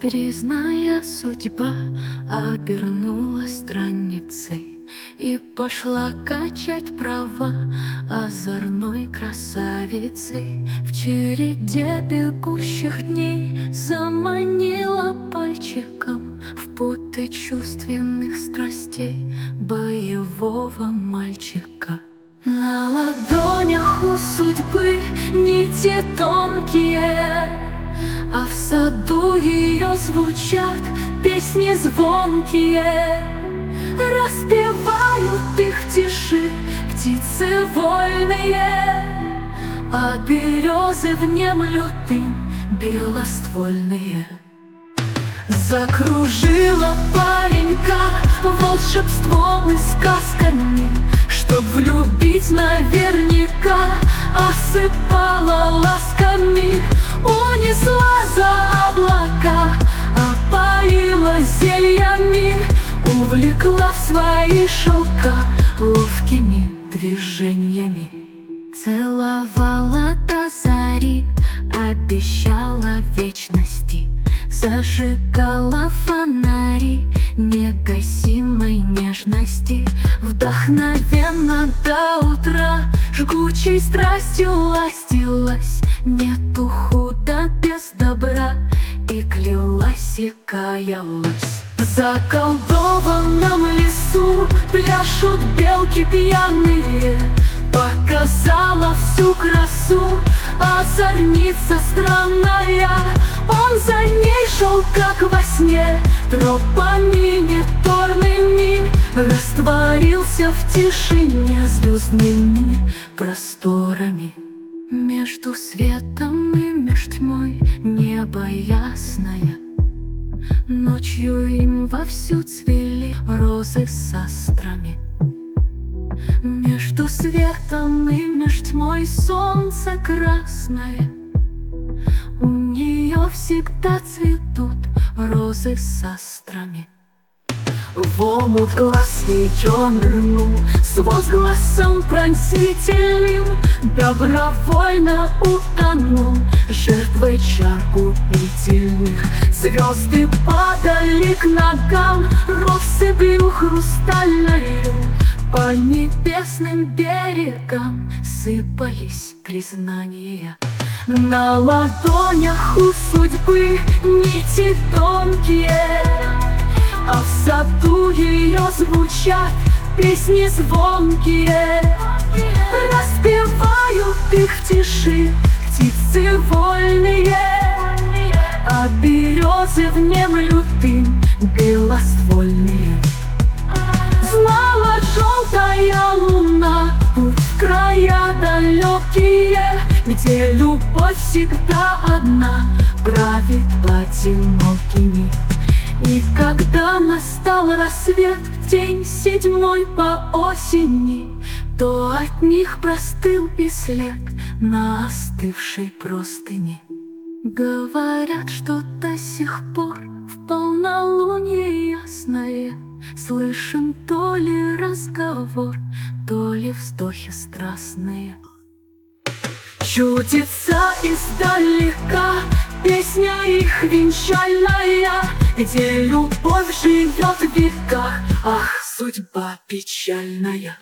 Капризная судьба обернулась страницей и пошла качать права озорной красавицей. В череде бегущих дней заманила пальчиком в путы чувственных страстей боевого мальчика. На ладонях у судьбы нити тонкие, а в саду ее звучат песни звонкие. Распевают их в тиши птицы вольные, а березы внемлют им белоствольные. Закружила паренька волшебством и сказками, чтоб влюбить наверняка, осыпала ласками. Унесла за облака, опоила зельями, увлекла в свои шелка ловкими движениями. Целовала до зари, обещала вечности, зажигала фонари негасимой нежности. Вдохновенно до утра жгучей страстью ластилась, нету худа без добра, и клялась и каялась. В заколдованном лесу пляшут белки пьяные, показала всю красу озорница странная. Он за ней шел, как во сне, тропами неторными, растворился в тишине звездными просторами. Между светом и меж тьмой небо ясное, ночью им вовсю цвели розы с астрами. Между светом и меж тьмой солнце красное, у нее всегда цветут розы с астрами. В омут глаз ее нырнул с возгласом пронзительным, добровольно утонул жертвой чар губительных. Звезды падали к ногам россыпью хрустальною, по небесным берегам сыпались признания. На ладонях у судьбы нити тонкие, а в саду ее звучат песни звонкие. Распевают их в тиши птицы вольные, а березы внемлют им белоствольные. Знала желтая луна путь в края далекие, где любовь всегда одна правит одинокими. И когда настал рассвет, день 7 по осени, то от них простыл и след на остывшей простыни. Говорят, что до сих пор в полнолуние ясное слышен то ли разговор, то ли вздохи страстные. Чудится издалека песня их венчальная, где любовь живет в веках, ах, судьба печальная.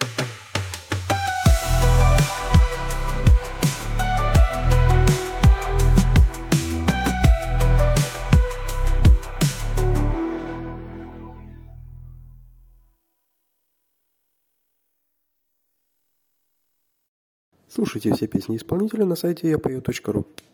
Слушайте все песни исполнителя на сайте yapою.ru.